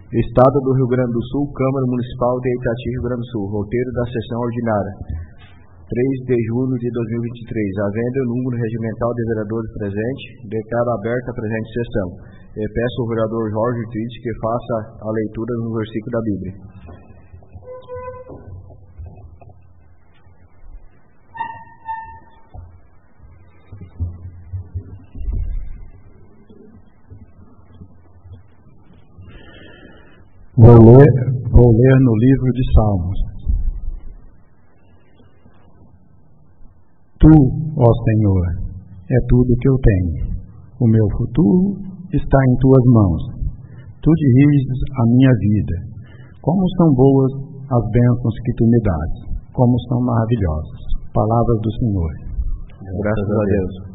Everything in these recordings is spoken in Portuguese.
Estado do Rio Grande do Sul, Câmara Municipal de Itati, Rio Grande do Sul. Roteiro da sessão ordinária. 3 de julho de 2023. Havendo o número regimental de vereadores presentes, declaro aberta a presente sessão. E peço ao vereador Jorge Triste que faça a leitura do versículo da Bíblia. Vou ler no livro de Salmos. Tu, ó Senhor, é tudo que eu tenho. O meu futuro está em tuas mãos. Tu diriges a minha vida. Como são boas as bênçãos que tu me dás. Como são maravilhosas. Palavras do Senhor. Graças a Deus.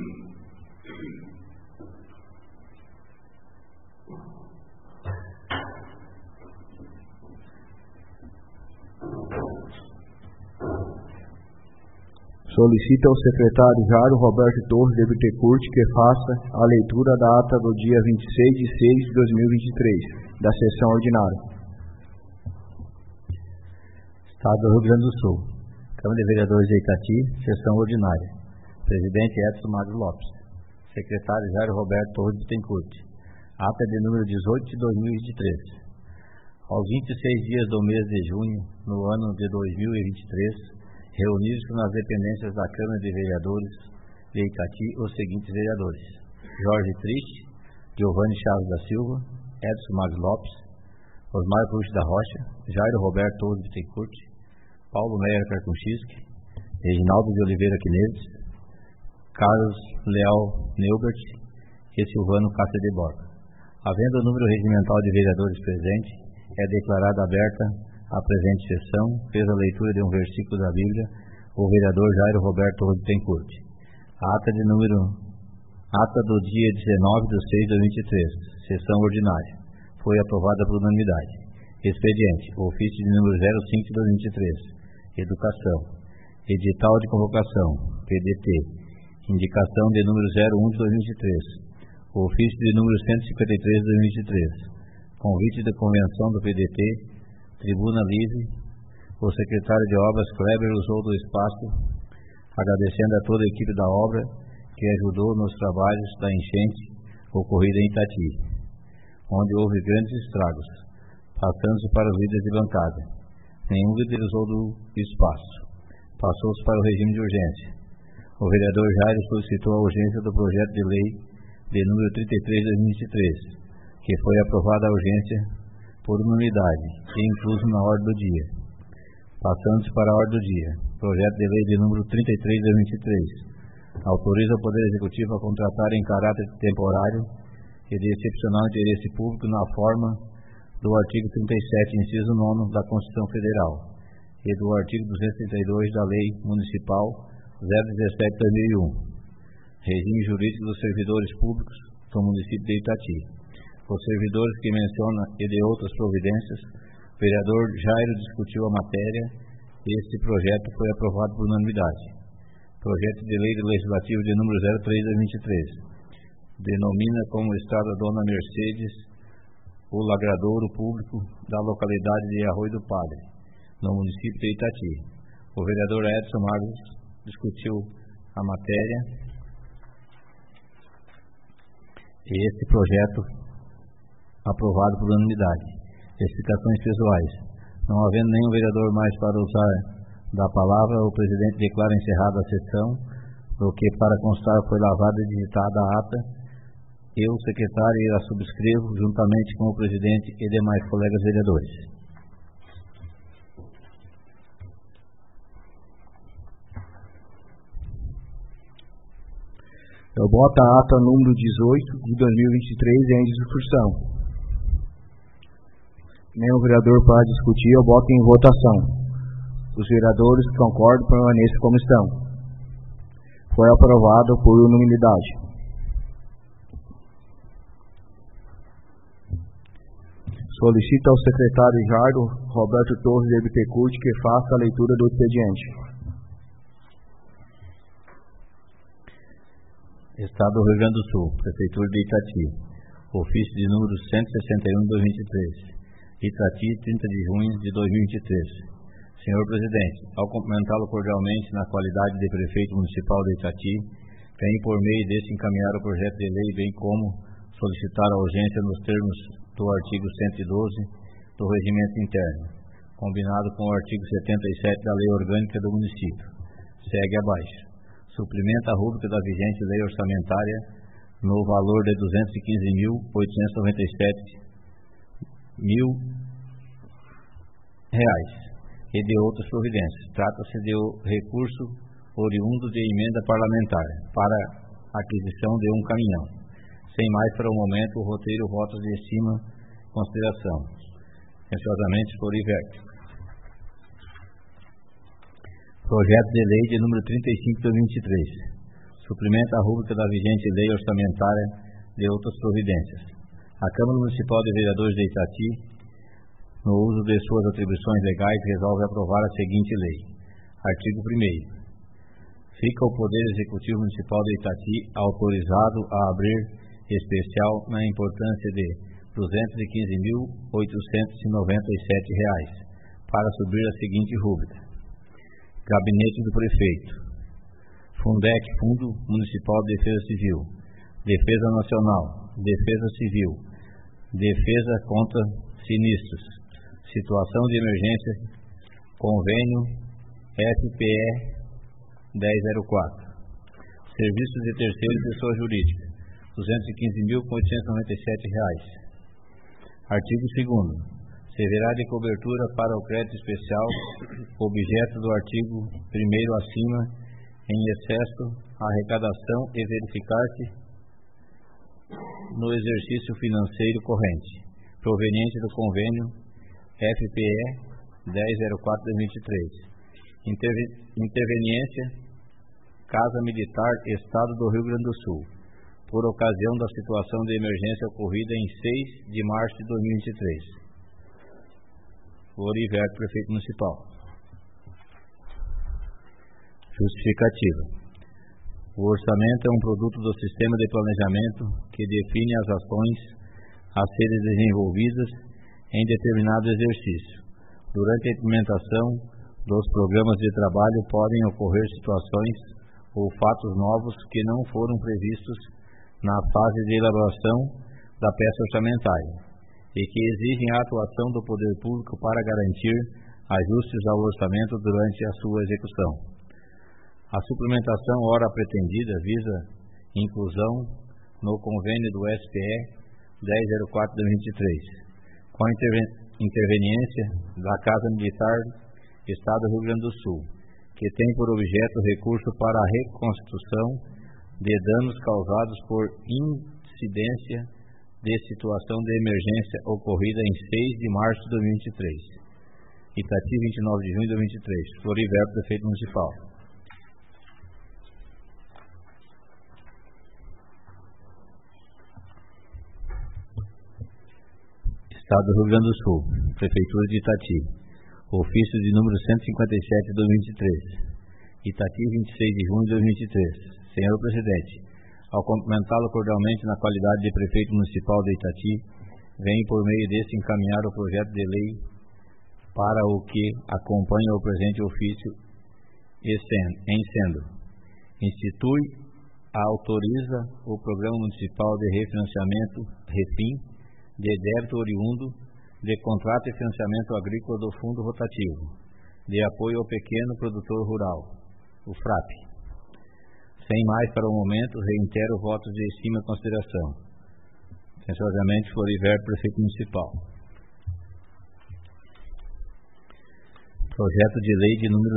Solicita ao secretário Jairo Roberto Torres de Bittencourt que faça a leitura da ata do dia 26 de 6 de 2023, da sessão ordinária. Estado do Rio Grande do Sul. Câmara de Vereadores de Itati, sessão ordinária. Presidente Edson Magro Lopes. Secretário Jairo Roberto Torres de Bittencourt. Ata de número 18 de 2023. Aos 26 dias do mês de junho, no ano de 2023, reunidos nas dependências da Câmara de Vereadores de Itati os seguintes vereadores: Jorge Triste, Giovanni Chaves da Silva, Edson Magro Lopes, Osmar Puxo da Rocha, Jairo Roberto Torres de Bittencourt, Paulo Meyer Carconchiski, Reginaldo de Oliveira Quinedes, Carlos Leal Neubert e Silvano Cássio de Borba. Havendo o número regimental de vereadores presente, é declarada aberta a presente sessão. Fez a leitura de um versículo da Bíblia o vereador Jairo Roberto Torres de Bittencourt. Ata do dia 19 de 6 de 2023, sessão ordinária. Foi aprovada por unanimidade. Expediente, ofício de número 05 de 2023, Educação. Edital de convocação, PDT. Indicação de número 01 de 2023. Ofício de número 153 de 2023. Convite da convenção do PDT. Tribuna livre. O secretário de Obras Kleber usou do espaço, agradecendo a toda a equipe da obra que ajudou nos trabalhos da enchente ocorrida em Itati, onde houve grandes estragos, passando-se para os líderes de bancada. Nenhum líder usou do espaço. Passou-se para o regime de urgência. O vereador Jairo solicitou a urgência do projeto de lei de número 33 de 2023, que foi aprovada a urgência por unanimidade e incluso na ordem do dia. Passando-se para a ordem do dia. Projeto de lei de número 33 de 2023. Autoriza o Poder Executivo a contratar em caráter temporário e de excepcional interesse público na forma do artigo 37, inciso 9 da Constituição Federal e do artigo 232 da Lei Municipal 017/2001. Regime jurídico dos servidores públicos do município de Itati. Os servidores que menciona e de outras providências, o vereador Jairo discutiu a matéria e este projeto foi aprovado por unanimidade. Projeto de lei legislativo de número 03 de 2023. Denomina como Estrada Dona Mercedes o lagradouro público da localidade de Arroio do Padre, no município de Itati. O vereador Edson Magros discutiu a matéria e este projeto aprovado por unanimidade. Explicações pessoais. Não havendo nenhum vereador mais para usar da palavra, o presidente declara encerrada a sessão, do que para constar foi lavada e digitada a ata. Eu, secretário, a subscrevo juntamente com o presidente e demais colegas vereadores. Eu boto a ata número 18 de 2023 em discussão. Nenhum vereador para discutir, eu boto em votação. Os vereadores que concordam permaneçam como estão. Foi aprovado por unanimidade. Solicita ao secretário Jairo Roberto Torres de Bittencourt que faça a leitura do expediente. Estado do Rio Grande do Sul, Prefeitura de Itati. ofício de número 161/2023, Itati, 30 de junho de 2023. Senhor Presidente, ao cumprimentá-lo cordialmente na qualidade de Prefeito Municipal de Itati, venho por meio desse encaminhar o projeto de lei, bem como solicitar a urgência nos termos do artigo 112 do Regimento Interno, combinado com o artigo 77 da Lei Orgânica do Município. Segue abaixo. Suplementa a rúbrica da vigente lei orçamentária no valor de R$ 215.897 e de outras providências. Trata-se de recurso oriundo de emenda parlamentar para aquisição de um caminhão. Sem mais para o momento, o roteiro votos de estima consideração. Atenciosamente, Floriverto. Projeto de lei de número 35/2023. Suplementa a rúbrica da vigente lei orçamentária de outras providências. A Câmara Municipal de Vereadores de Itati, no uso de suas atribuições legais, resolve aprovar a seguinte lei. Artigo 1º. Fica o Poder Executivo Municipal de Itati autorizado a abrir especial na importância de R$ 215.897 para subir a seguinte rúbrica. Gabinete do Prefeito, Fundec, Fundo Municipal de Defesa Civil, Defesa Nacional, Defesa Civil, Defesa contra Sinistros, Situação de Emergência, Convênio FPE 1004, Serviços de Terceiro e Pessoa Jurídica, R$ 215.897. Artigo 2º. Servirá de cobertura para o crédito especial objeto do artigo 1º acima, em excesso, a arrecadação e verificar-se no exercício financeiro corrente, proveniente do convênio FPE 1004/2023. Interveniência, Casa Militar, Estado do Rio Grande do Sul, por ocasião da situação de emergência ocorrida em 6 de março de 2023. Floriverto, Prefeito Municipal. Justificativa. O orçamento é um produto do sistema de planejamento que define as ações a serem desenvolvidas em determinado exercício. Durante a implementação dos programas de trabalho podem ocorrer situações ou fatos novos que não foram previstos na fase de elaboração da peça orçamentária e que exigem a atuação do poder público para garantir ajustes ao orçamento durante a sua execução. A suplementação ora pretendida visa inclusão no convênio do SPE 1004/2023, com a interveniência da Casa Militar, Estado do Rio Grande do Sul, que tem por objeto recurso para a reconstrução de danos causados por incidência de situação de emergência ocorrida em 6 de março de 2023. Itati, 29 de junho de 2023. Floriverto, Prefeito Municipal. Estado do Rio Grande do Sul, Prefeitura de Itati. Ofício de número 157/2023. Itati, 26 de junho de 2023. Senhor Presidente, ao cumprimentá-lo cordialmente na qualidade de Prefeito Municipal de Itati, venho por meio desse encaminhar o projeto de lei para o que acompanha o presente ofício institui, autoriza o Programa Municipal de Refinanciamento, REFIN, de débito oriundo de contrato e financiamento agrícola do Fundo Rotativo, de apoio ao pequeno produtor rural, o FRAP. Sem mais para o momento, reitero votos de estima e consideração. Atenciosamente, Floriverto, Prefeito Municipal. Projeto de Lei de número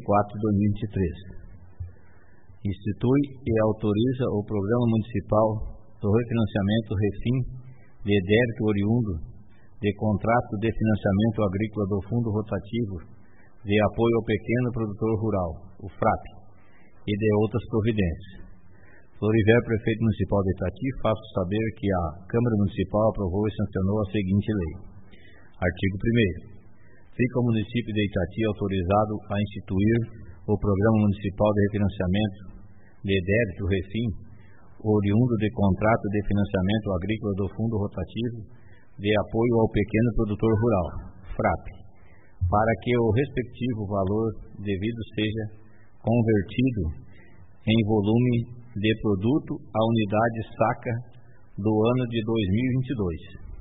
34/2023. Institui e autoriza o Programa Municipal do Refinanciamento REFIN de débito oriundo de contrato de financiamento agrícola do Fundo Rotativo de apoio ao pequeno produtor rural, o FRAP, e de outras providências. Floriverto, Prefeito Municipal de Itati, faço saber que a Câmara Municipal aprovou e sancionou a seguinte lei. Artigo 1º. Fica o município de Itati autorizado a instituir o Programa Municipal de Refinanciamento de Débito, REFIN, oriundo de contrato de financiamento agrícola do Fundo Rotativo de Apoio ao Pequeno Produtor Rural, FRAP, para que o respectivo valor devido seja convertido em volume de produto à unidade saca do ano de 2022.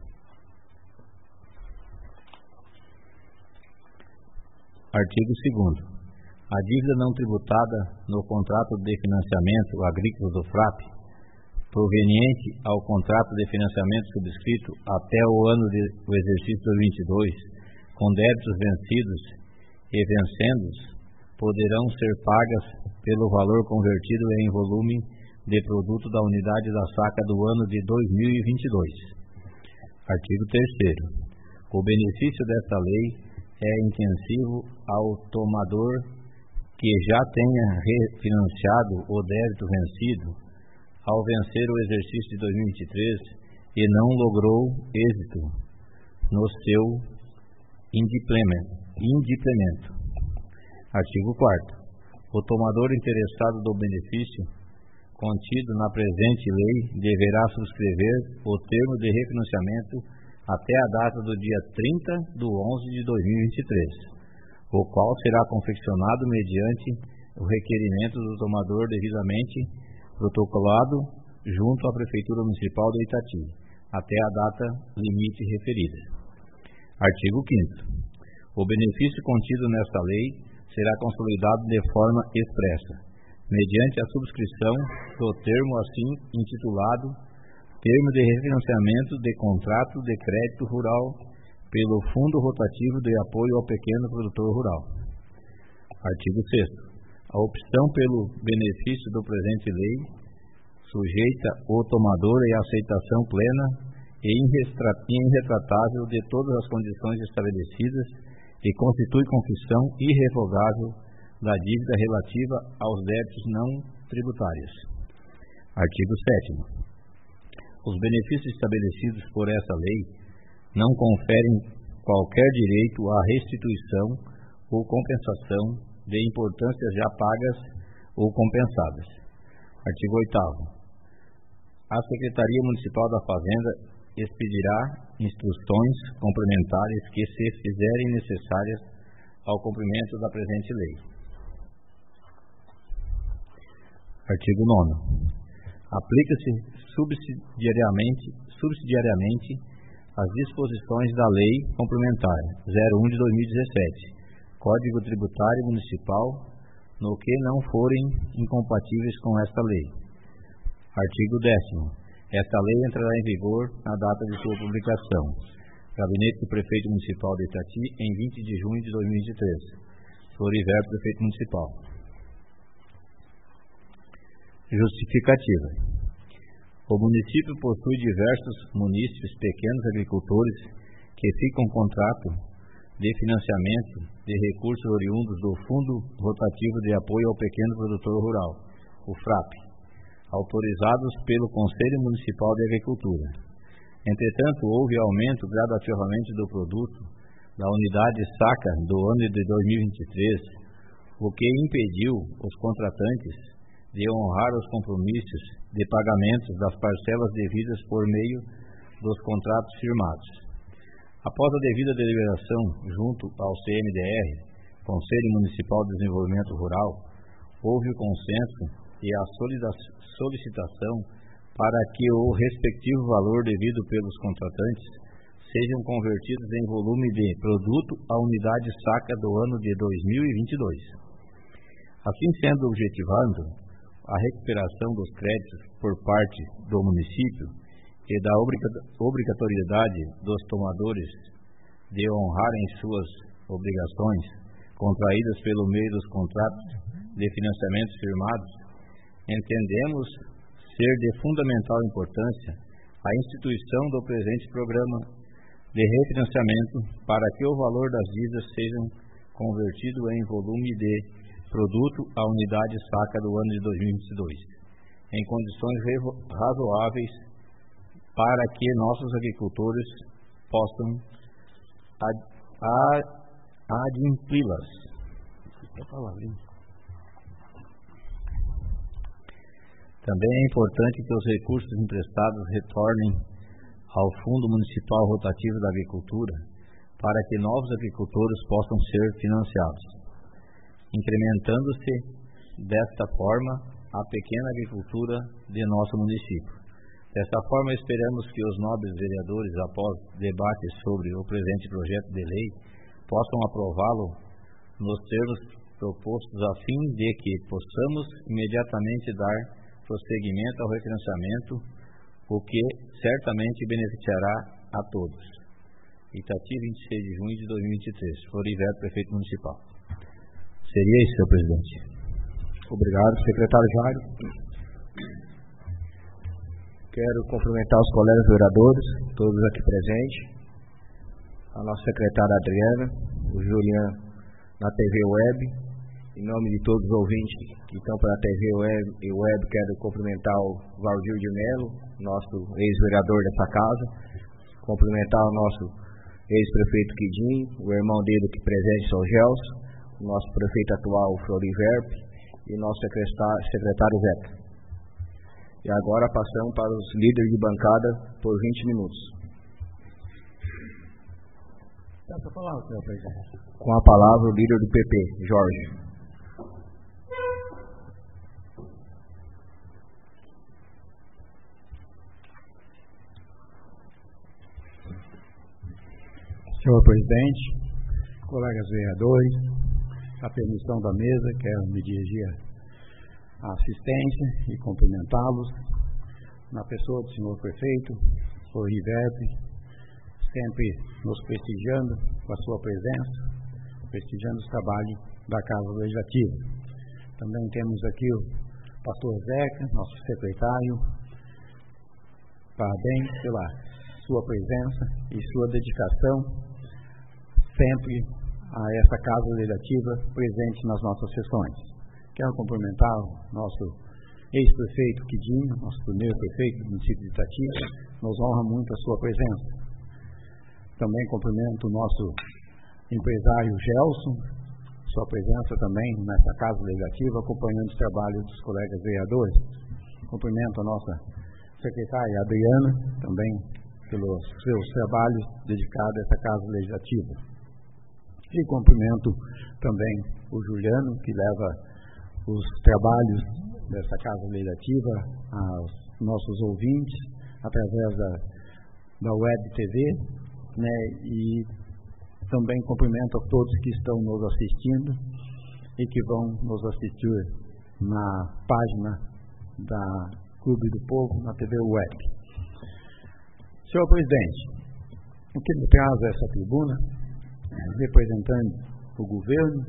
Artigo 2º. A dívida não tributada no contrato de financiamento agrícola do FRAP, proveniente ao contrato de financiamento subscrito até o ano do exercício 2022, com débitos vencidos e vencendos, poderão ser pagas pelo valor convertido em volume de produto da unidade da saca do ano de 2022. Artigo 3º. O benefício desta lei é intensivo ao tomador que já tenha refinanciado o débito vencido ao vencer o exercício de 2023 e não logrou êxito no seu indimplemento. Artigo 4º. O tomador interessado do benefício contido na presente lei deverá subscrever o termo de refinanciamento até a data do dia 30 de 11 de 2023. O qual será confeccionado mediante o requerimento do tomador devidamente protocolado junto à Prefeitura Municipal de Itati, até a data limite referida. Artigo 5º. O benefício contido nesta lei será consolidado de forma expressa, mediante a subscrição do termo assim intitulado Termo de Refinanciamento de Contrato de Crédito Rural pelo Fundo Rotativo de Apoio ao Pequeno Produtor Rural. Artigo 6º. A opção pelo benefício do presente lei sujeita o tomador à aceitação plena e irretratável de todas as condições estabelecidas e constitui confissão irrevogável da dívida relativa aos débitos não tributários. Artigo 7º. Os benefícios estabelecidos por essa lei não conferem qualquer direito à restituição ou compensação de importâncias já pagas ou compensadas. Artigo 8º. A Secretaria Municipal da Fazenda expedirá instruções complementares que se fizerem necessárias ao cumprimento da presente lei. Artigo 9º. Aplica-se subsidiariamente as disposições da Lei Complementar 01 de 2017, Código Tributário Municipal, no que não forem incompatíveis com esta lei. Artigo 10º. Esta lei entrará em vigor na data de sua publicação. Gabinete do Prefeito Municipal de Itati, em 20 de junho de 2013. Floriver, Prefeito Municipal. Justificativa. O município possui diversos munícipes pequenos agricultores que ficam contrato de financiamento de recursos oriundos do Fundo Rotativo de Apoio ao Pequeno Produtor Rural, o FRAP, autorizados pelo Conselho Municipal de Agricultura. Entretanto, houve aumento gradativamente do produto da unidade saca do ano de 2023, o que impediu os contratantes de honrar os compromissos de pagamentos das parcelas devidas por meio dos contratos firmados. Após a devida deliberação junto ao CMDR, Conselho Municipal de Desenvolvimento Rural, houve o consenso e a solicitação para que o respectivo valor devido pelos contratantes sejam convertidos em volume de produto à unidade saca do ano de 2022. Assim sendo objetivando a recuperação dos créditos por parte do município e da obrigatoriedade dos tomadores de honrarem suas obrigações contraídas pelo meio dos contratos de financiamentos firmados, entendemos ser de fundamental importância a instituição do presente programa de refinanciamento para que o valor das dívidas seja convertido em volume de produto à unidade saca do ano de 2022, em condições razoáveis para que nossos agricultores possam adimpli-las. Também é importante que os recursos emprestados retornem ao Fundo Municipal Rotativo da Agricultura para que novos agricultores possam ser financiados, incrementando-se desta forma a pequena agricultura de nosso município. Desta forma, esperamos que os nobres vereadores, após debates sobre o presente projeto de lei, possam aprová-lo nos termos propostos, a fim de que possamos imediatamente dar prosseguimento ao recenseamento, o que certamente beneficiará a todos. Itati, 26 de junho de 2023. Floriberto, prefeito municipal. Seria isso, senhor presidente. Obrigado, secretário Jairo. Quero cumprimentar os colegas vereadores, todos aqui presentes, a nossa secretária Adriana, o Juliano na TV Web. Em nome de todos os ouvintes que estão para a TV Web, quero cumprimentar o Valdir de Melo, nosso ex-vereador dessa casa, cumprimentar o nosso ex-prefeito Quidinho, o irmão dele aqui presente, São Gelson, o nosso prefeito atual, Floriverpe, e o nosso secretário Zeca. E agora passamos para os líderes de bancada por 20 minutos. Passa a palavra, senhor presidente. Com a palavra o líder do PP, Jorge. Senhor presidente, colegas vereadores, a permissão da mesa, quero me dirigir à assistência e cumprimentá-los na pessoa do senhor prefeito, Floriberto, sempre nos prestigiando com a sua presença, prestigiando os trabalhos da Casa Legislativa. Também temos aqui o pastor Zeca, nosso secretário. Parabéns pela sua presença e sua dedicação sempre a essa Casa Legislativa presente nas nossas sessões. Quero cumprimentar o nosso ex-prefeito Quidinho, nosso primeiro prefeito do município de Itati, nos honra muito a sua presença. Também cumprimento o nosso empresário Gelson, sua presença também nessa Casa Legislativa, acompanhando os trabalhos dos colegas vereadores. Cumprimento a nossa secretária Adriana, também pelos seus trabalhos dedicados a essa Casa Legislativa. E cumprimento também o Juliano, que leva os trabalhos dessa Casa Legislativa aos nossos ouvintes, através da Web TV, né? E também cumprimento a todos que estão nos assistindo e que vão nos assistir na página da Clube do Povo, na TV Web. Senhor presidente, o que me traz a essa tribuna, representando o governo,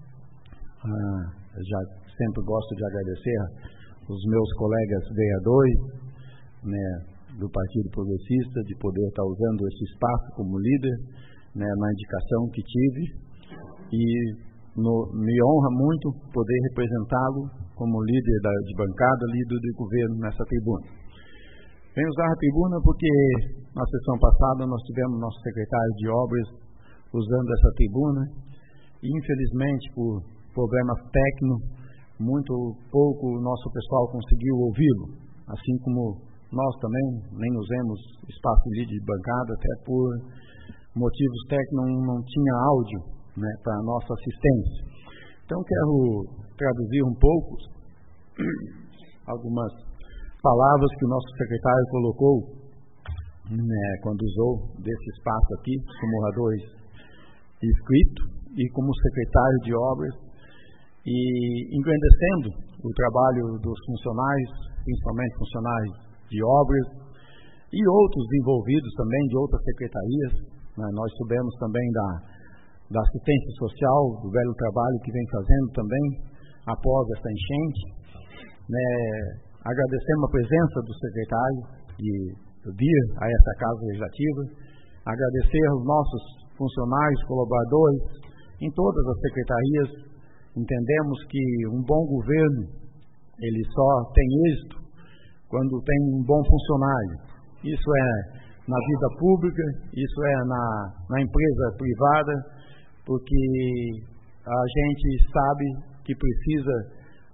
já sempre gosto de agradecer os meus colegas vereadores, né, do Partido Progressista, de poder estar usando esse espaço como líder, né, na indicação que tive, e me honra muito poder representá-lo como líder de bancada, líder do governo nessa tribuna. Venho usar a tribuna porque na sessão passada nós tivemos nosso secretário de obras usando essa tribuna e infelizmente por problemas técnicos muito pouco o nosso pessoal conseguiu ouvi-lo, assim como nós também nem usamos espaço livre de bancada, até por motivos técnicos não tinha áudio, né, para a nossa assistência. Então quero traduzir um pouco algumas palavras que o nosso secretário colocou, né, quando usou desse espaço aqui, como orador inscrito e como secretário de obras, e engrandecendo o trabalho dos funcionários, principalmente funcionários de obras e outros envolvidos também de outras secretarias, né? Nós soubemos também da assistência social, do belo trabalho que vem fazendo também após essa enchente, né? Agradecemos a presença do secretário de vir a essa Casa Legislativa, agradecer aos nossos funcionários, colaboradores em todas as secretarias. Entendemos que um bom governo ele só tem êxito quando tem um bom funcionário. Isso é na vida pública, isso é na empresa privada, porque a gente sabe que precisa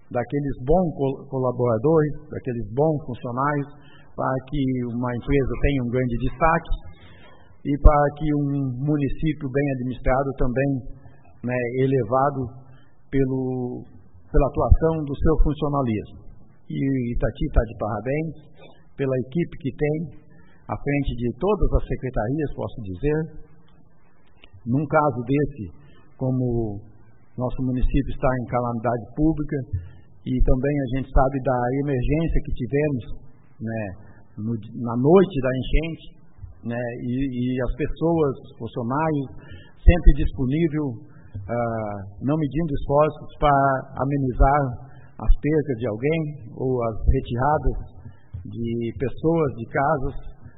daqueles bons colaboradores, daqueles bons funcionários, para que uma empresa tenha um grande destaque e para que um município bem administrado também, né, elevado pela atuação do seu funcionalismo. E Itati está de parabéns pela equipe que tem à frente de todas as secretarias, posso dizer. Num caso desse, como nosso município está em calamidade pública e também a gente sabe da emergência que tivemos, né, na noite da enchente, né, e as pessoas, funcionários, sempre disponível, não medindo esforços para amenizar as percas de alguém ou as retiradas de pessoas, de casas,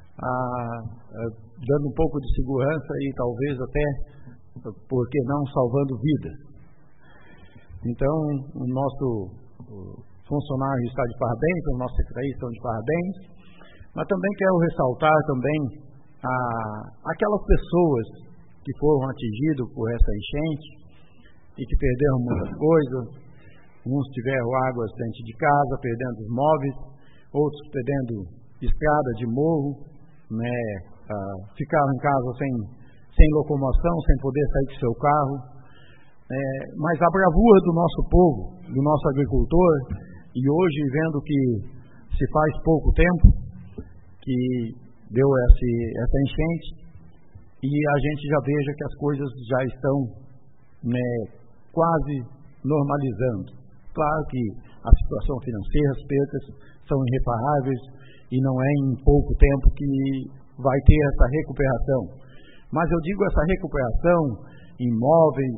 dando um pouco de segurança e talvez até, por que não, salvando vidas. Então, o nosso funcionário está de parabéns, os nossos secretários estão de parabéns, mas também quero ressaltar também aquelas pessoas que foram atingidas por essa enchente e que perderam muitas coisas. Uns tiveram águas dentro de casa, perdendo os móveis, outros perdendo estrada de morro, né, ficaram em casa sem locomoção, sem poder sair do seu carro. Mas a bravura do nosso povo, do nosso agricultor, e hoje vendo que se faz pouco tempo que deu essa enchente, e a gente já veja que as coisas já estão, né, quase normalizando. Claro que a situação financeira, as percas são irreparáveis e não é em pouco tempo que vai ter essa recuperação. Mas eu digo essa recuperação em imóveis,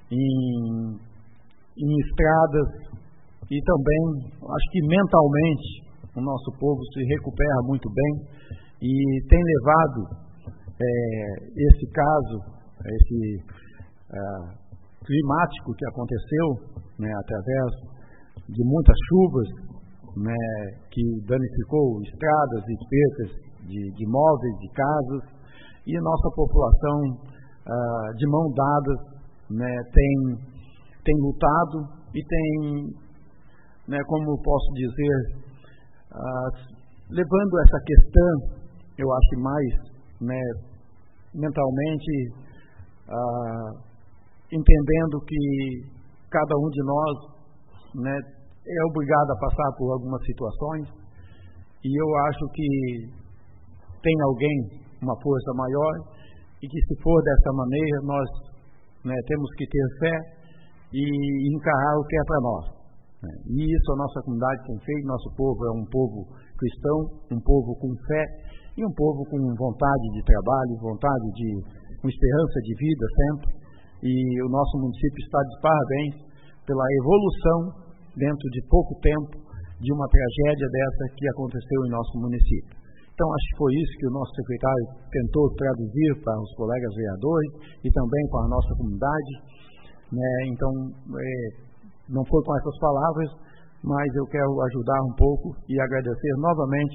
em estradas e também, acho que mentalmente, o nosso povo se recupera muito bem e tem levado esse caso, esse climático que aconteceu, né, através de muitas chuvas, né, que danificou estradas e percas de imóveis, de casas, e a nossa população, de mão dadas, né, tem lutado e tem, né, como posso dizer, levando essa questão, eu acho mais, né, mentalmente, entendendo que cada um de nós, né, é obrigado a passar por algumas situações, e eu acho que tem alguém, uma força maior, e que se for dessa maneira, nós, né, temos que ter fé e encarar o que é para nós. Né? E isso a nossa comunidade tem feito. Nosso povo é um povo cristão, um povo com fé e um povo com vontade de trabalho, com esperança de vida sempre. E o nosso município está de parabéns pela evolução dentro de pouco tempo de uma tragédia dessa que aconteceu em nosso município. Então, acho que foi isso que o nosso secretário tentou traduzir para os colegas vereadores e também para a nossa comunidade. Né? Então, não foi com essas palavras, mas eu quero ajudar um pouco e agradecer novamente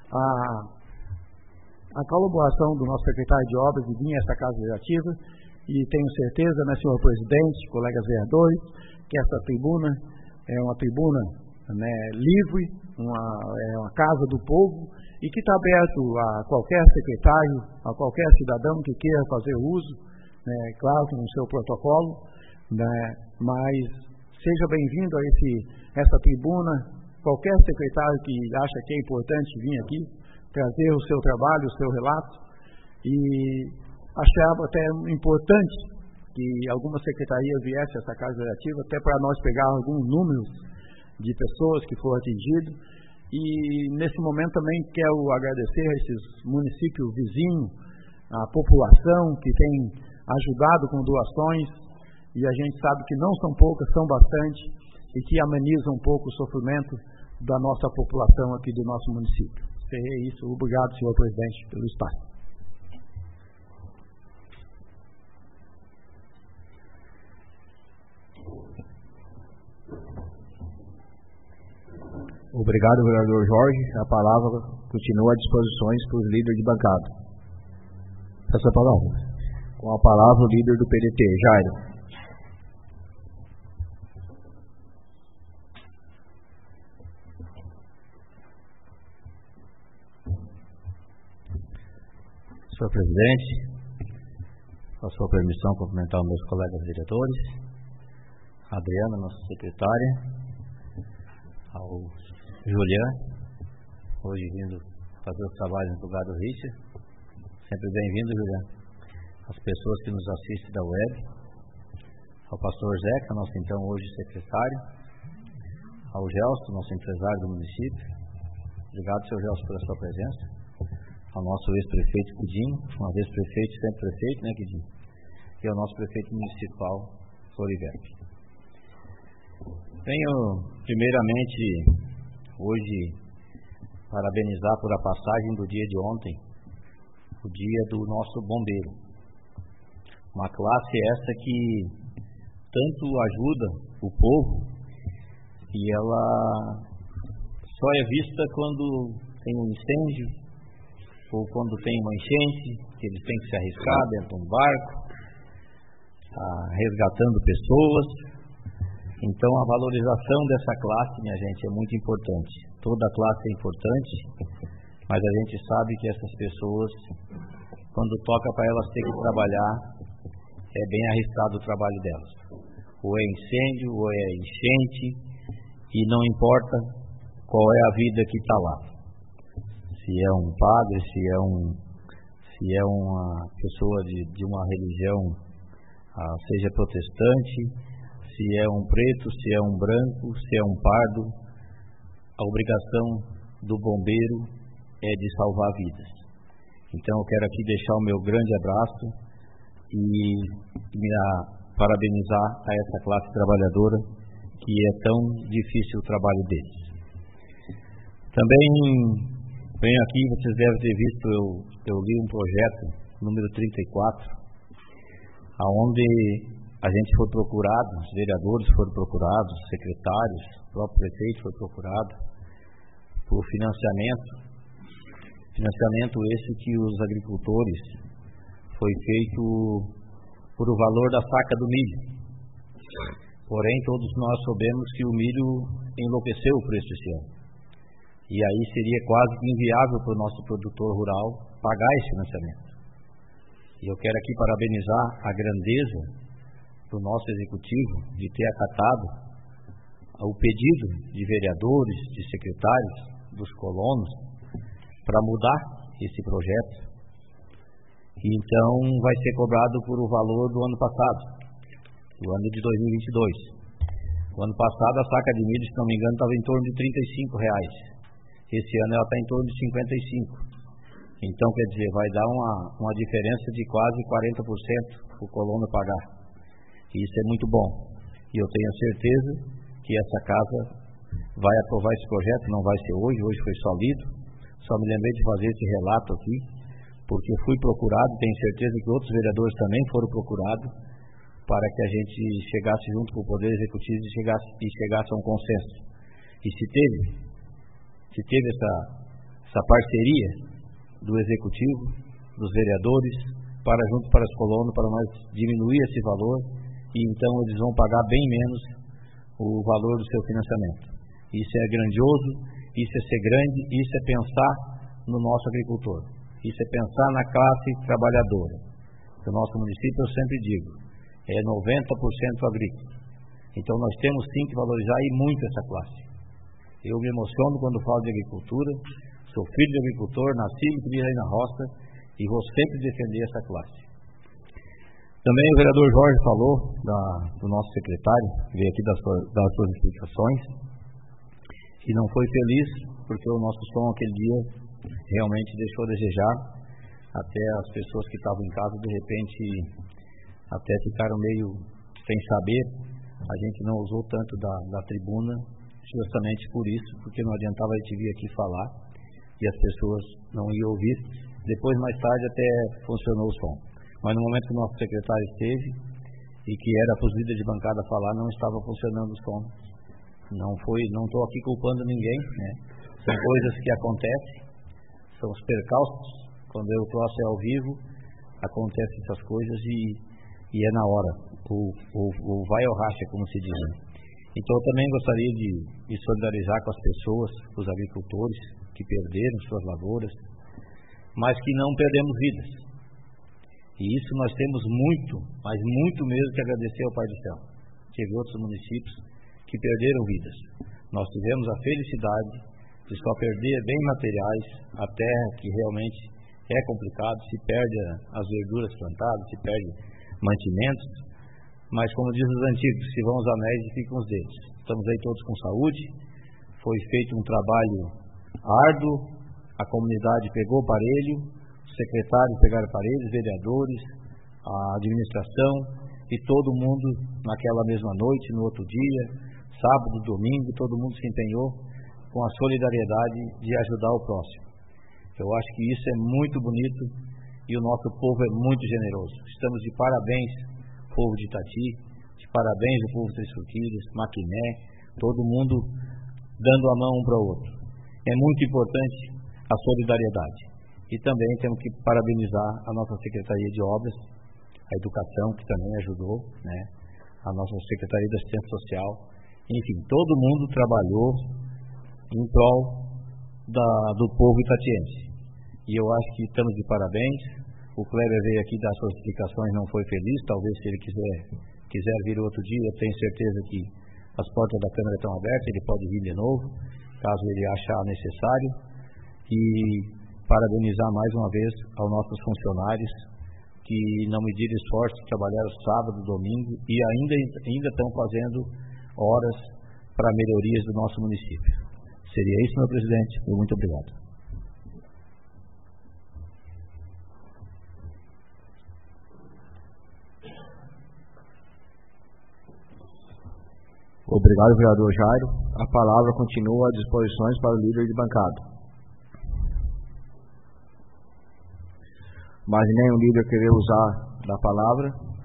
a colaboração do nosso secretário de obras de vir a essa Casa Legislativa, e tenho certeza, né, senhor presidente, colegas vereadores, que essa tribuna é uma tribuna, né, livre, é uma casa do povo, e que está aberto a qualquer secretário, a qualquer cidadão que queira fazer uso, né, claro, com o seu protocolo, né, mas seja bem-vindo a essa tribuna, qualquer secretário que acha que é importante vir aqui, trazer o seu trabalho, o seu relato, e achava até importante que alguma secretaria viesse a essa Casa Legislativa, até para nós pegar alguns números de pessoas que foram atingidas. E nesse momento também quero agradecer a esses municípios vizinhos, a população que tem ajudado com doações, e a gente sabe que não são poucas, são bastante, e que amenizam um pouco o sofrimento da nossa população aqui do nosso município. É isso. Obrigado, senhor presidente, pelo espaço. Obrigado, vereador Jorge. A palavra continua à disposição para os líderes de bancada. Passa a palavra. Com a palavra, o líder do PDT, Jairo. Senhor presidente, com a sua permissão, cumprimentar os meus colegas diretores, a Adriana, nossa secretária, ao Julian, hoje vindo fazer os trabalhos no lugar do Richard. Sempre bem-vindo, Julian. As pessoas que nos assistem da web, ao pastor Zeca, nosso então hoje secretário, ao Gelson, nosso empresário do município. Obrigado, seu Gelson, pela sua presença. Ao nosso ex-prefeito Quidinho, uma vez prefeito, sempre prefeito, né, Quidinho? E ao nosso prefeito municipal, Floriberto. Venho, primeiramente, hoje, parabenizar por a passagem do dia de ontem, o dia do nosso bombeiro. Uma classe essa que tanto ajuda o povo e ela só é vista quando tem um incêndio ou quando tem uma enchente, que eles têm que se arriscar dentro de um barco, resgatando pessoas. Então a valorização dessa classe, minha gente, é muito importante. Toda classe é importante, mas a gente sabe que essas pessoas, quando toca para elas ter que trabalhar, é bem arriscado o trabalho delas. Ou é incêndio, ou é enchente, e não importa qual é a vida que está lá. Se é um padre, se é uma pessoa de uma religião, seja protestante, se é um preto, se é um branco, se é um pardo, a obrigação do bombeiro é de salvar vidas. Então eu quero aqui deixar o meu grande abraço e parabenizar a essa classe trabalhadora que é tão difícil o trabalho deles. Também venho aqui, vocês devem ter visto, eu li um projeto, número 34, aonde a gente foi procurado, os vereadores foram procurados, os secretários, o próprio prefeito foi procurado por financiamento esse que os agricultores foi feito por o valor da saca do milho. Porém, todos nós soubemos que o milho enlouqueceu o preço esse ano. E aí seria quase inviável para o nosso produtor rural pagar esse financiamento. E eu quero aqui parabenizar a grandeza do nosso executivo de ter acatado o pedido de vereadores, de secretários, dos colonos, para mudar esse projeto. Então vai ser cobrado por o valor do ano passado, do ano de 2022. O ano passado a saca de milho, se não me engano, estava em torno de R$35. Esse ano ela está em torno de 55. Então, quer dizer, vai dar uma diferença de quase 40% o colono pagar. E isso é muito bom. E eu tenho certeza que essa casa vai aprovar esse projeto, não vai ser hoje foi só lido. Só me lembrei de fazer esse relato aqui, porque fui procurado, tenho certeza que outros vereadores também foram procurados, para que a gente chegasse junto com o Poder Executivo e chegasse a um consenso. E se teve essa parceria do Executivo, dos vereadores, junto para os colonos, para nós diminuir esse valor, e então eles vão pagar bem menos o valor do seu financiamento. Isso é grandioso, isso é ser grande, isso é pensar no nosso agricultor, isso é pensar na classe trabalhadora. O nosso município, eu sempre digo, é 90% agrícola. Então nós temos sim que valorizar e muito essa classe. Eu me emociono quando falo de agricultura, sou filho de agricultor, nasci e criei aí na roça e vou sempre defender essa classe. Também o vereador Jorge falou do nosso secretário, veio aqui das suas explicações, e não foi feliz porque o nosso som aquele dia realmente deixou a desejar. Até as pessoas que estavam em casa de repente até ficaram meio sem saber. A gente não usou tanto da tribuna justamente por isso, porque não adiantava a gente vir aqui falar e as pessoas não iam ouvir. Depois, mais tarde, até funcionou o som. Mas no momento que o nosso secretário esteve e que era para os líderes de bancada falar, não estava funcionando o som. Não estou aqui culpando ninguém, né? São coisas que acontecem, são os percalços. Quando eu troço ao vivo, acontecem essas coisas e é na hora. O vai ou racha, como se diz. Então eu também gostaria de me solidarizar com as pessoas, com os agricultores que perderam suas lavouras, mas que não perdemos vidas. E isso nós temos muito, mas muito mesmo que agradecer ao Pai do Céu. Teve outros municípios que perderam vidas. Nós tivemos a felicidade de só perder bens materiais, a terra que realmente é complicado, se perde as verduras plantadas, se perde mantimentos, mas como diz os antigos, se vão os anéis e ficam os dedos. Estamos aí todos com saúde, foi feito um trabalho árduo, a comunidade pegou o aparelho, os secretários pegaram o aparelho, os vereadores, a administração e todo mundo naquela mesma noite, no outro dia, sábado, domingo, todo mundo se empenhou com a solidariedade de ajudar o próximo. Eu acho que isso é muito bonito e o nosso povo é muito generoso. Estamos de parabéns, povo de Itati, de parabéns o povo de Três Forquilhas, Maquiné, todo mundo dando a mão um para o outro. É muito importante a solidariedade. E também temos que parabenizar a nossa Secretaria de Obras, a Educação, que também ajudou, né? A nossa Secretaria de Assistência Social. Enfim, todo mundo trabalhou em prol do povo itatiense. E eu acho que estamos de parabéns. O Kleber veio aqui dar suas explicações, não foi feliz. Talvez, se ele quiser vir outro dia, eu tenho certeza que as portas da Câmara estão abertas, ele pode vir de novo, caso ele achar necessário. E parabenizar mais uma vez aos nossos funcionários que não mediram esforço, trabalharam sábado, domingo e ainda estão fazendo horas para melhorias do nosso município. Seria isso, meu presidente. Muito obrigado. Obrigado, vereador Jairo. A palavra continua à disposição para o líder de bancada. Mas nenhum líder querer usar da palavra.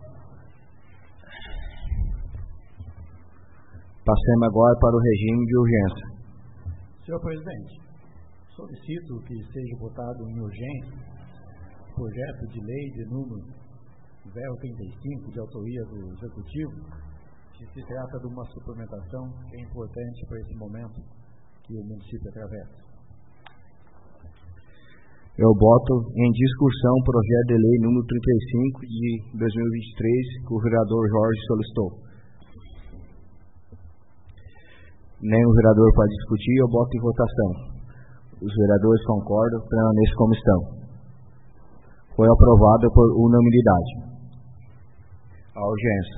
Passemos agora para o regime de urgência. Senhor presidente, solicito que seja votado em urgência o projeto de lei de número 035, de autoria do Executivo, que se trata de uma suplementação que é importante para esse momento que o município atravessa. Eu boto em discussão o projeto de lei número 35 de 2023 que o vereador Jorge solicitou. Nenhum vereador pode discutir, eu boto em votação. Os vereadores concordam, permaneçam como estão. Foi aprovado por unanimidade. A urgência.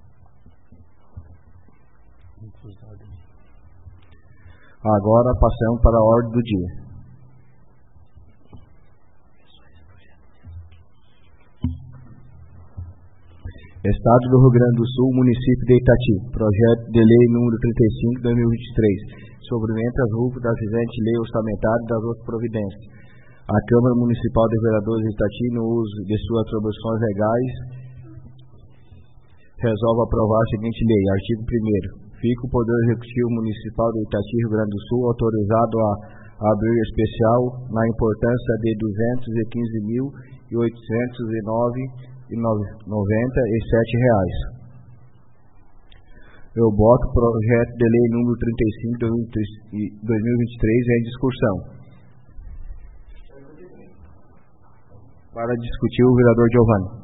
Agora passamos para a ordem do dia. Estado do Rio Grande do Sul, município de Itati, projeto de lei número 35 de 2023, suplemento às RUF da vigente lei orçamentária e das outras providências. A Câmara Municipal de Vereadores de Itati, no uso de suas atribuições legais, resolve aprovar a seguinte lei. Artigo 1º. Fica o Poder Executivo Municipal de Itati, Rio Grande do Sul, autorizado a abrir especial na importância de R$ 215.809,97. Eu boto o projeto de lei número 35 de 2023 em discussão. Para discutir, o vereador Giovanni.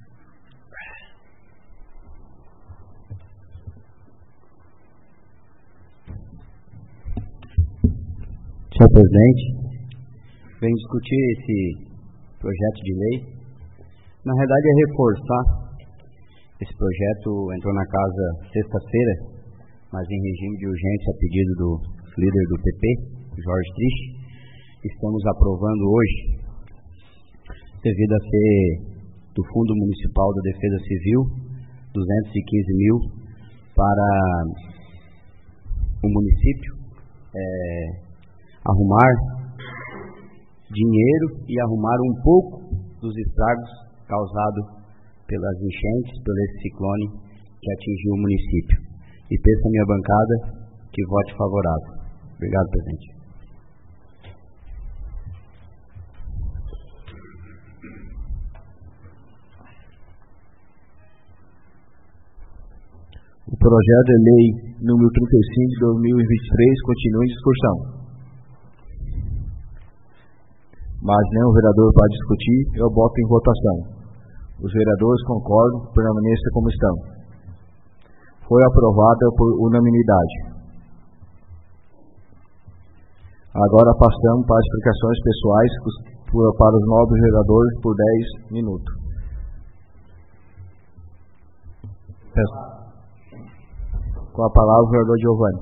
Senhor presidente, vem discutir esse projeto de lei. Na verdade é reforçar. Esse projeto entrou na casa sexta-feira, mas em regime de urgência a pedido do líder do PP, Jorge Triste. Estamos aprovando hoje, devido a ser do Fundo Municipal da Defesa Civil, 215 mil para o município arrumar dinheiro e arrumar um pouco dos estragos causados pelas enchentes, pelo esse ciclone que atingiu o município. E peço à minha bancada que vote favorável. Obrigado, presidente. O projeto de lei número 35 de 2023 continua em discussão. Mas nenhum vereador para discutir, eu boto em votação. Os vereadores concordam que permaneça como estão. Foi aprovada por unanimidade. Agora passamos para as explicações pessoais para os nobres vereadores por 10 minutos. Com a palavra o vereador Giovanni.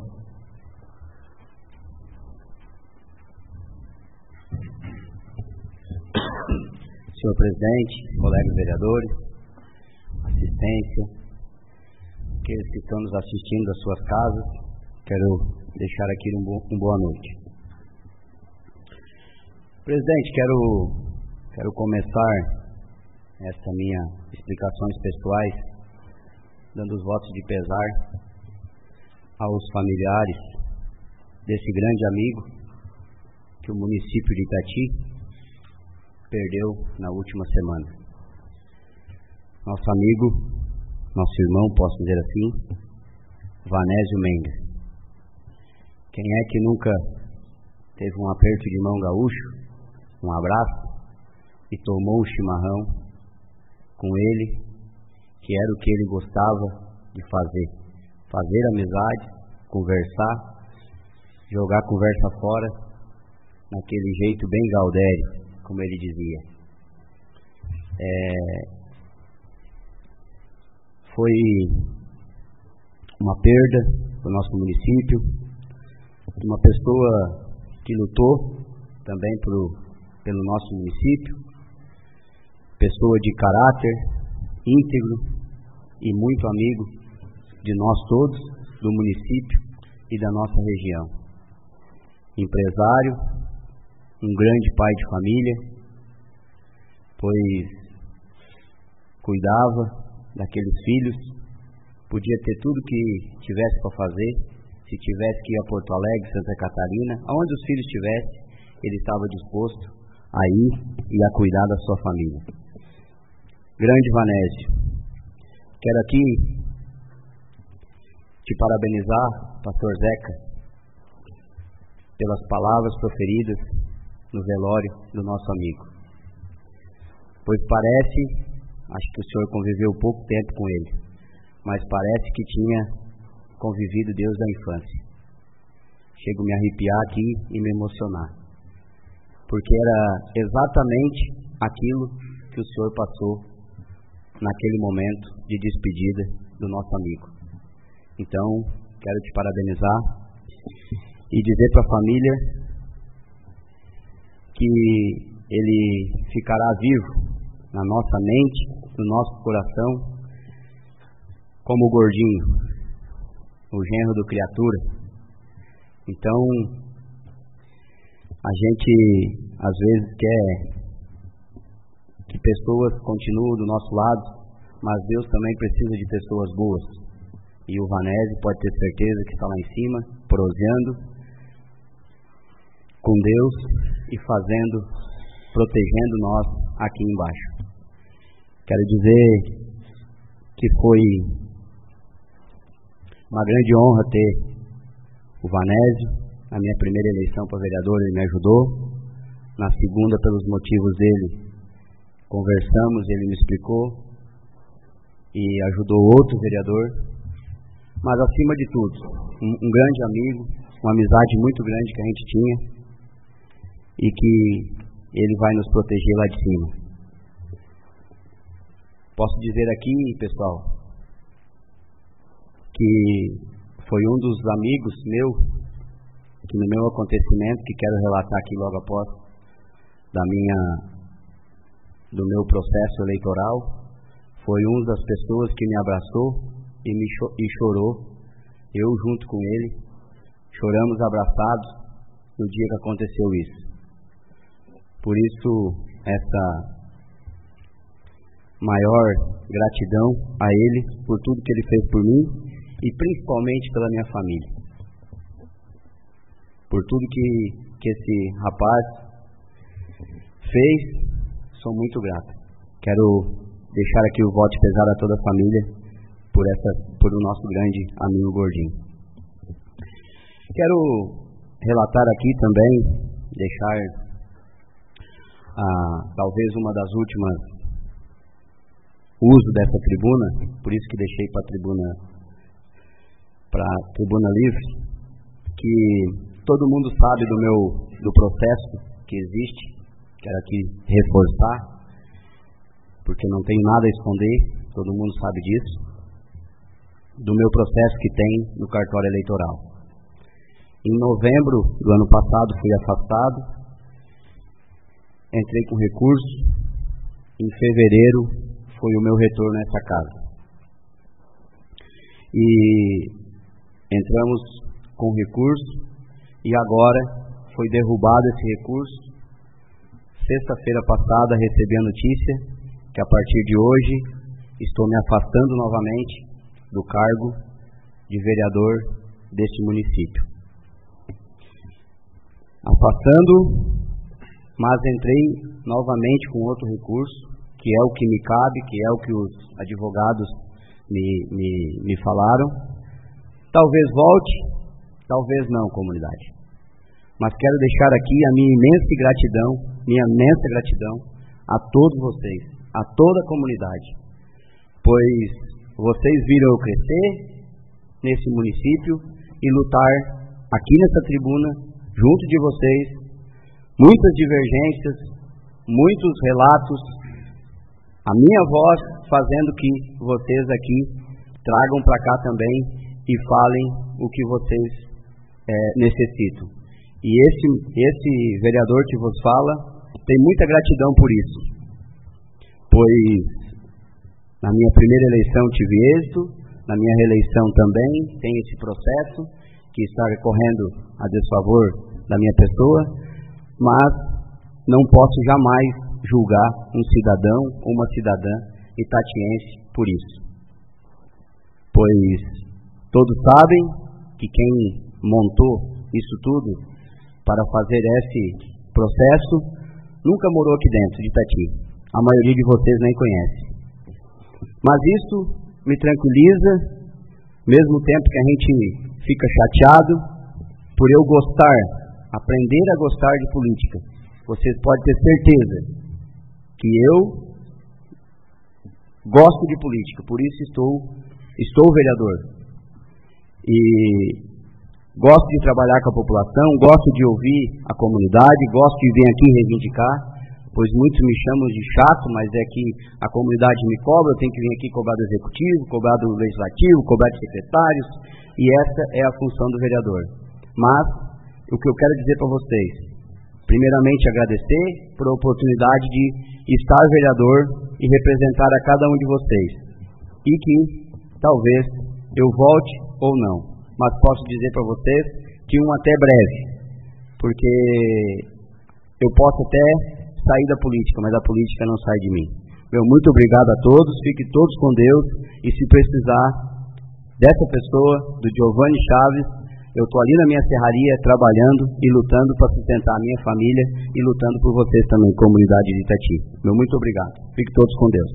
Senhor presidente, colegas vereadores, assistência, aqueles que estão nos assistindo das suas casas, quero deixar aqui uma boa noite. Presidente, quero começar essa minha explicações pessoais dando os votos de pesar aos familiares desse grande amigo que o município de Itati perdeu na última semana. Nosso amigo, nosso irmão, posso dizer assim, Vanésio Mendes. Quem é que nunca teve um aperto de mão gaúcho, um abraço e tomou o chimarrão com ele, que era o que ele gostava de fazer amizade, conversar, jogar conversa fora, naquele jeito bem gaudério, como ele dizia. Foi uma perda para o nosso município, uma pessoa que lutou também pelo nosso município, pessoa de caráter íntegro e muito amigo de nós todos, do município e da nossa região. Empresário, um grande pai de família, pois cuidava daqueles filhos, podia ter tudo que tivesse para fazer, se tivesse que ir a Porto Alegre, Santa Catarina, aonde os filhos estivessem, ele estava disposto a ir e a cuidar da sua família. Grande Vanésio, quero aqui te parabenizar, Pastor Zeca, pelas palavras proferidas no velório do nosso amigo. Pois parece, acho que o senhor conviveu pouco tempo com ele, mas parece que tinha convivido Deus da infância. Chego a me arrepiar aqui e me emocionar, porque era exatamente aquilo que o senhor passou naquele momento de despedida do nosso amigo. Então, quero te parabenizar e dizer para a família que ele ficará vivo na nossa mente, no nosso coração, como o gordinho, o genro do criatura. Então, a gente às vezes quer que pessoas continuem do nosso lado, mas Deus também precisa de pessoas boas. E o Vanésio pode ter certeza que está lá em cima, proseando com Deus e protegendo nós aqui embaixo. Quero dizer que foi uma grande honra ter o Vanésio. Na minha primeira eleição para vereador ele me ajudou, na segunda pelos motivos dele conversamos, ele me explicou e ajudou outro vereador, mas acima de tudo um grande amigo, uma amizade muito grande que a gente tinha e que ele vai nos proteger lá de cima. Posso dizer aqui, pessoal, que foi um dos amigos meu, que no meu acontecimento, que quero relatar aqui logo após do meu processo eleitoral, foi uma das pessoas que me abraçou e chorou, eu junto com ele, choramos abraçados no dia que aconteceu isso. Por isso, essa maior gratidão a ele, por tudo que ele fez por mim e principalmente pela minha família. Por tudo que esse rapaz fez, sou muito grato. Quero deixar aqui o voto pesado a toda a família por o nosso grande amigo Gordinho. Quero relatar aqui também, deixar talvez uma das últimas uso dessa tribuna, por isso que deixei para a tribuna livre, que todo mundo sabe do processo que existe, quero aqui reforçar, porque não tenho nada a esconder, todo mundo sabe disso, do meu processo que tem no cartório eleitoral. Em novembro do ano passado fui afastado, entrei com recurso, em fevereiro foi o meu retorno a essa casa. E entramos com recurso e agora foi derrubado esse recurso. Sexta-feira passada recebi a notícia que a partir de hoje estou me afastando novamente do cargo de vereador deste município. Afastando, mas entrei novamente com outro recurso, que é o que me cabe, que é o que os advogados me falaram. Talvez volte, talvez não, comunidade. Mas quero deixar aqui a minha imensa gratidão a todos vocês, a toda a comunidade, pois vocês viram eu crescer nesse município e lutar aqui nessa tribuna, junto de vocês, muitas divergências, muitos relatos, a minha voz fazendo que vocês aqui tragam para cá também e falem o que vocês necessitam. E esse vereador que vos fala tem muita gratidão por isso, pois na minha primeira eleição tive êxito, na minha reeleição também tem esse processo que está recorrendo a desfavor da minha pessoa, mas não posso jamais julgar um cidadão ou uma cidadã itatiense por isso. Pois todos sabem que quem montou isso tudo para fazer esse processo nunca morou aqui dentro de Itati. A maioria de vocês nem conhece. Mas isso me tranquiliza, mesmo tempo que a gente fica chateado por eu aprender a gostar de política. Vocês podem ter certeza que eu gosto de política, por isso estou vereador. E gosto de trabalhar com a população, gosto de ouvir a comunidade, gosto de vir aqui reivindicar, pois muitos me chamam de chato, mas é que a comunidade me cobra, eu tenho que vir aqui cobrar do executivo, cobrar do legislativo, cobrar de secretários, e essa é a função do vereador. Mas o que eu quero dizer para vocês, primeiramente agradecer por a oportunidade de estar vereador e representar a cada um de vocês, e que talvez eu volte ou não, mas posso dizer para vocês que até breve, porque eu posso até sair da política, mas a política não sai de mim. Muito obrigado a todos, fiquem todos com Deus, e se precisar dessa pessoa, do Giovanni Chaves, eu estou ali na minha serraria trabalhando e lutando para sustentar a minha família e lutando por vocês também, comunidade de Itati. Muito obrigado, fiquem todos com Deus.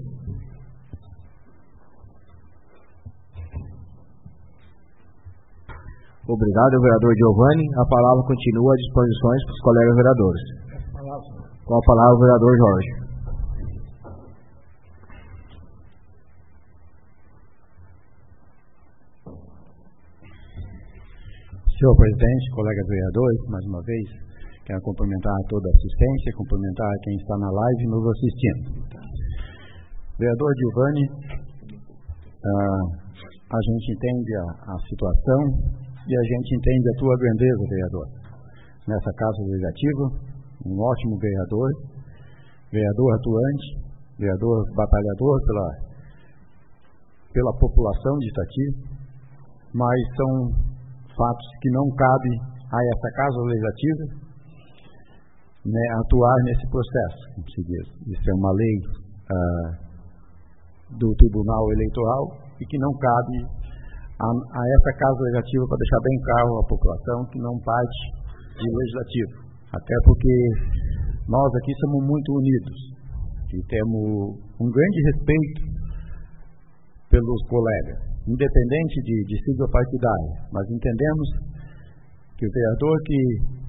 Obrigado, vereador Giovanni. A palavra continua à disposição para os colegas vereadores. Com a palavra, o vereador Jorge. Senhor presidente, colegas vereadores, mais uma vez, quero cumprimentar toda a assistência, cumprimentar quem está na live e nos assistindo. Vereador Giovanni, a gente entende a situação e a gente entende a tua grandeza, vereador. Nessa Casa Legislativa, um ótimo vereador atuante, vereador batalhador pela população de Itati, mas são fatos que não cabe a essa Casa Legislativa, né, atuar nesse processo, como se diz. Isso é uma lei do Tribunal Eleitoral e que não cabe a essa Casa Legislativa, para deixar bem claro à população que não parte de legislativo. Até porque nós aqui somos muito unidos e temos um grande respeito pelos colegas, independente de sigla partidária, mas entendemos que o vereador que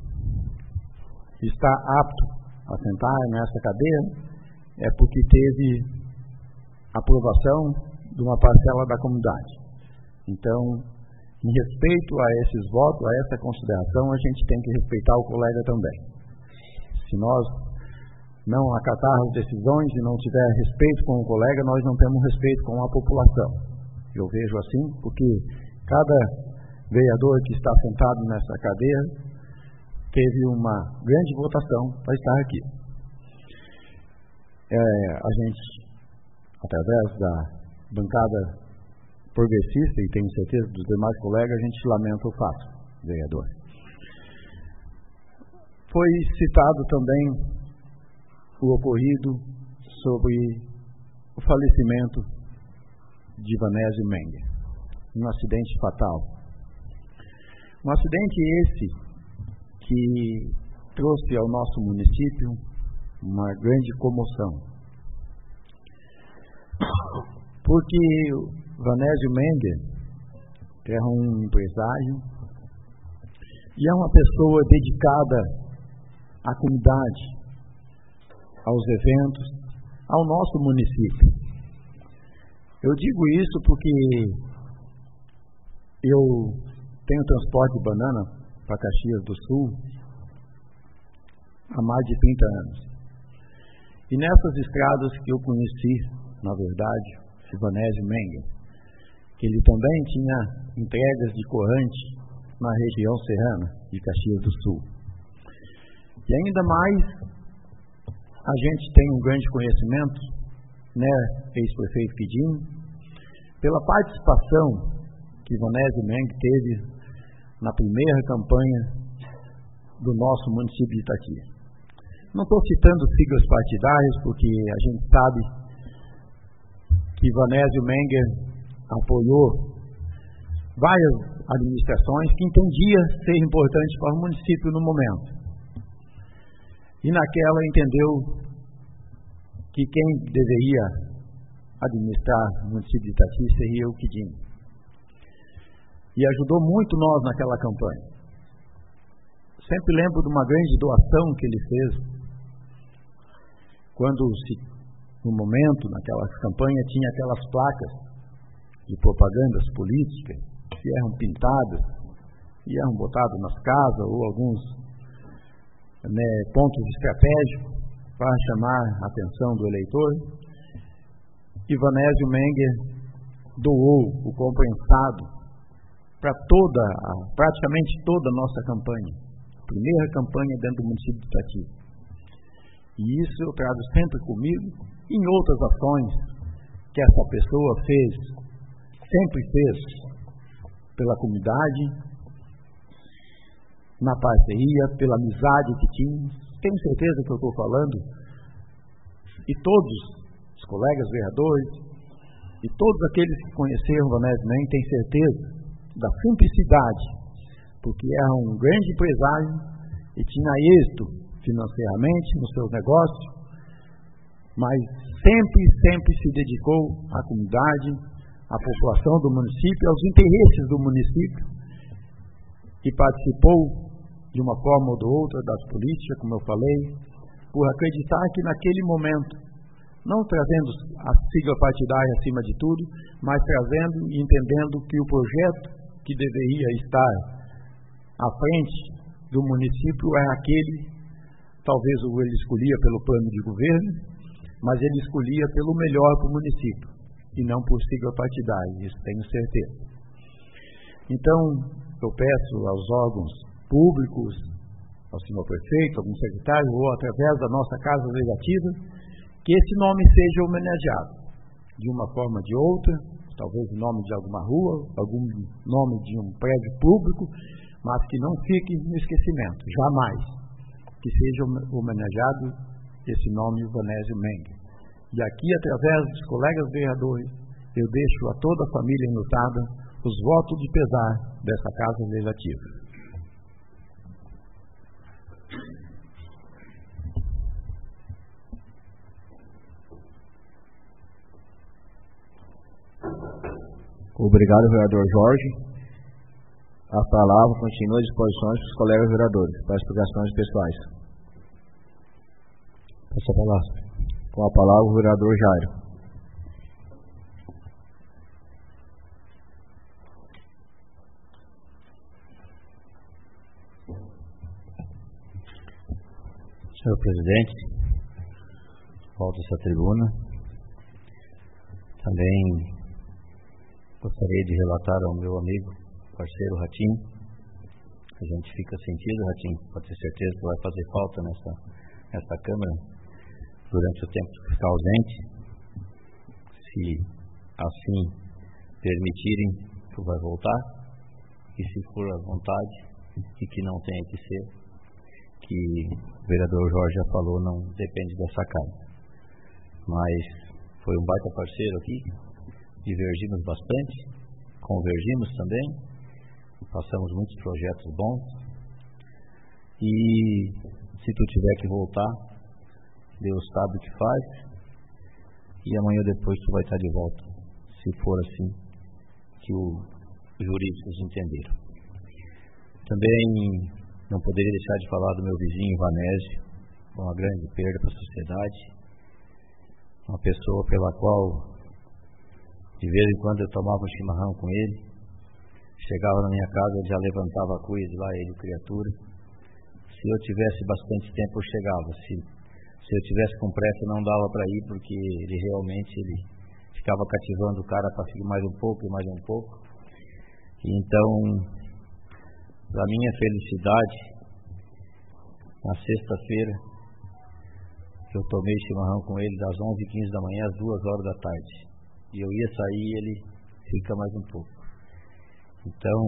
está apto a sentar nessa cadeira é porque teve aprovação de uma parcela da comunidade. Então, em respeito a esses votos, a essa consideração, a gente tem que respeitar o colega também. Se nós não acatar as decisões e não tiver respeito com o colega, nós não temos respeito com a população. Eu vejo assim, porque cada vereador que está sentado nessa cadeira teve uma grande votação para estar aqui. A gente, através da bancada progressista, e tenho certeza dos demais colegas, a gente lamenta o fato, vereador. Foi citado também o ocorrido sobre o falecimento de Vanésio Menger, um acidente fatal. Um acidente esse que trouxe ao nosso município uma grande comoção, porque Vanésio Menger é um empresário e é uma pessoa dedicada à comunidade, aos eventos, ao nosso município. Eu digo isso porque eu tenho transporte de banana para Caxias do Sul há mais de 30 anos. E nessas estradas que eu conheci, na verdade, Vanésio Menger, que ele também tinha entregas de corrente na região serrana de Caxias do Sul. E ainda mais, a gente tem um grande conhecimento, né, ex-prefeito Quidinho, pela participação que Vanésio Menger teve na primeira campanha do nosso município de Itati. Não estou citando siglas partidárias, porque a gente sabe que Vanésio Menger apoiou várias administrações que entendia ser importante para o município no momento. E naquela entendeu que quem deveria administrar o município de Itati seria o Quidinho. E ajudou muito nós naquela campanha. Sempre lembro de uma grande doação que ele fez, quando no momento, naquela campanha, tinha aquelas placas de propagandas políticas que eram pintadas e eram botadas nas casas ou alguns pontos estratégicos para chamar a atenção do eleitor. E Vanésio Menger doou o compensado para praticamente toda a nossa campanha, primeira campanha dentro do município de Itati. E isso eu trago sempre comigo em outras ações que essa pessoa sempre fez pela comunidade, na parceria, pela amizade que tinha. Tenho certeza que eu estou falando, e todos os colegas vereadores, e todos aqueles que conheceram Vanésio Menger têm certeza da simplicidade, porque era um grande empresário e tinha êxito financeiramente nos seus negócios, mas sempre se dedicou à comunidade, à população do município, aos interesses do município, e participou de uma forma ou de outra das políticas, como eu falei, por acreditar que naquele momento, não trazendo a sigla partidária acima de tudo, mas trazendo e entendendo que o projeto que deveria estar à frente do município é aquele, talvez ele escolhia pelo plano de governo, mas ele escolhia pelo melhor para o município, e não por sigla partidária, isso tenho certeza. Então, eu peço aos órgãos públicos, ao senhor prefeito, algum secretário, ou através da nossa Casa Legislativa, que esse nome seja homenageado, de uma forma ou de outra, talvez o nome de alguma rua, algum nome de um prédio público, mas que não fique no esquecimento, jamais, que seja homenageado esse nome, Vanésio Menger. E aqui, através dos colegas vereadores, eu deixo a toda a família enlutada os votos de pesar dessa Casa Legislativa. Obrigado, vereador Jorge. A palavra continua à disposição dos colegas vereadores para explicações pessoais. Passa a palavra. Com a palavra, o vereador Jairo. Senhor presidente, volto a essa tribuna. Também gostaria de relatar ao meu amigo, parceiro Ratinho. A gente fica sentido, Ratinho, pode ter certeza que vai fazer falta nessa Câmara durante o tempo que ficar ausente. Se assim permitirem, tu vai voltar, e se for à vontade, e que não tenha que ser, que o vereador Jorge já falou, não depende dessa casa. Mas foi um baita parceiro aqui, divergimos bastante, convergimos também, passamos muitos projetos bons, e se tu tiver que voltar, Deus sabe o que faz, e amanhã depois tu vai estar de volta, se for assim que os jurídicos entenderam. Também não poderia deixar de falar do meu vizinho Ivanésio, uma grande perda para a sociedade, uma pessoa pela qual de vez em quando eu tomava um chimarrão com ele, chegava na minha casa, ele já levantava a cuia de lá, ele criatura. Se eu tivesse bastante tempo eu chegava, se eu tivesse com pressa não dava para ir, porque ele realmente ficava cativando o cara para seguir mais um pouco e mais um pouco. Então, para minha felicidade, na sexta-feira eu tomei chimarrão com ele das 11h15 da manhã às 2h da tarde, e eu ia sair e ele fica mais um pouco. Então,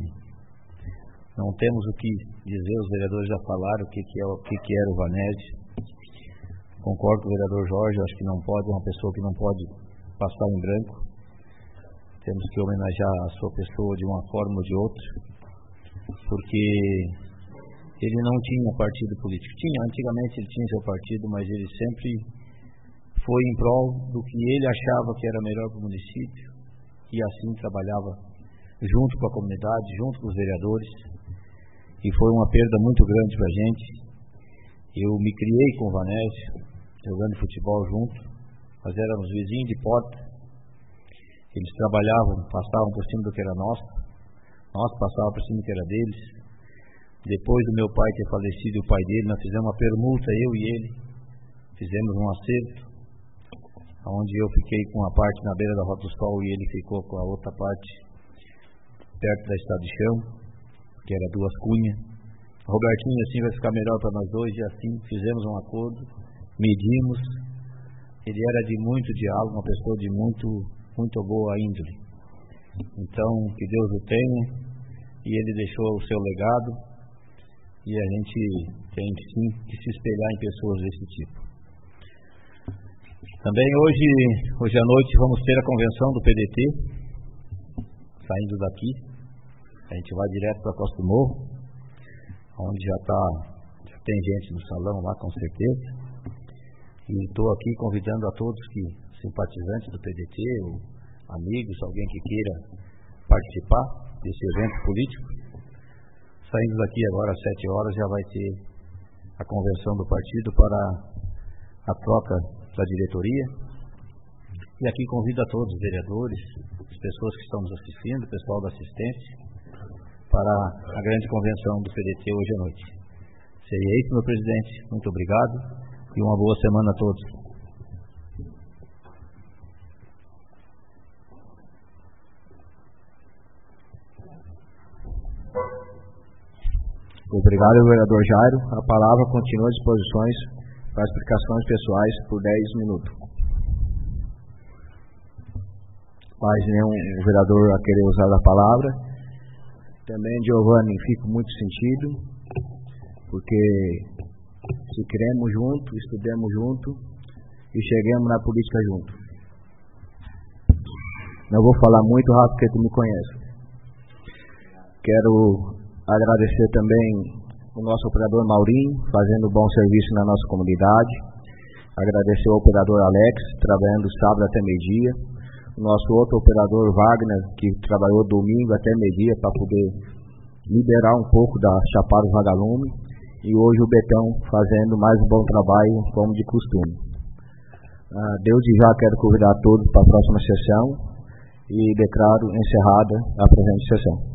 não temos o que dizer, os vereadores já falaram o que era o Vanésio. Concordo com o vereador Jorge, acho que não pode, uma pessoa que não pode passar em branco. Temos que homenagear a sua pessoa de uma forma ou de outra, porque ele não tinha partido político. Antigamente ele tinha seu partido, mas ele sempre foi em prol do que ele achava que era melhor para o município, e assim trabalhava junto com a comunidade, junto com os vereadores, e foi uma perda muito grande para a gente. Eu me criei com o Vanésio, jogando futebol junto, nós éramos vizinhos de porta, eles trabalhavam, passavam por cima do que era nosso, nós passávamos por cima do que era deles. Depois do meu pai ter falecido e o pai dele, nós fizemos uma permuta, eu e ele, fizemos um acerto, onde eu fiquei com uma parte na beira da Rota do Sol e ele ficou com a outra parte perto da Estrada de Chão, que era 2 cunhas. Robertinho, assim vai ficar melhor para nós dois, e assim fizemos um acordo, medimos. Ele era de muito diálogo, uma pessoa de muito boa índole. Então, que Deus o tenha, e ele deixou o seu legado, e a gente tem sim que se espelhar em pessoas desse tipo. Também hoje à noite vamos ter a convenção do PDT, saindo daqui, a gente vai direto para Costa do Morro, onde já tem gente no salão lá com certeza, e estou aqui convidando a todos simpatizantes do PDT, ou amigos, alguém que queira participar desse evento político. Saindo daqui agora às 7h já vai ter a convenção do partido para a troca da diretoria, e aqui convido a todos os vereadores, as pessoas que estão nos assistindo, o pessoal da assistência, para a grande convenção do PDT hoje à noite. Seria isso, meu presidente. Muito obrigado e uma boa semana a todos. Obrigado, vereador Jairo. A palavra continua à disposições para explicações pessoais por 10 minutos. Mais nenhum vereador a querer usar a palavra. Também, Giovanni, fico muito sentido, porque se queremos junto, estudemos junto e cheguemos na política junto. Não vou falar muito rápido porque tu me conhece. Quero agradecer também o nosso operador Maurinho, fazendo bom serviço na nossa comunidade. Agradecer ao operador Alex, trabalhando sábado até meio-dia. O nosso outro operador Wagner, que trabalhou domingo até meio-dia para poder liberar um pouco da Chapada Vagalume. E hoje o Betão fazendo mais um bom trabalho, como de costume. Desde já quero convidar todos para a próxima sessão e declaro encerrada a presente sessão.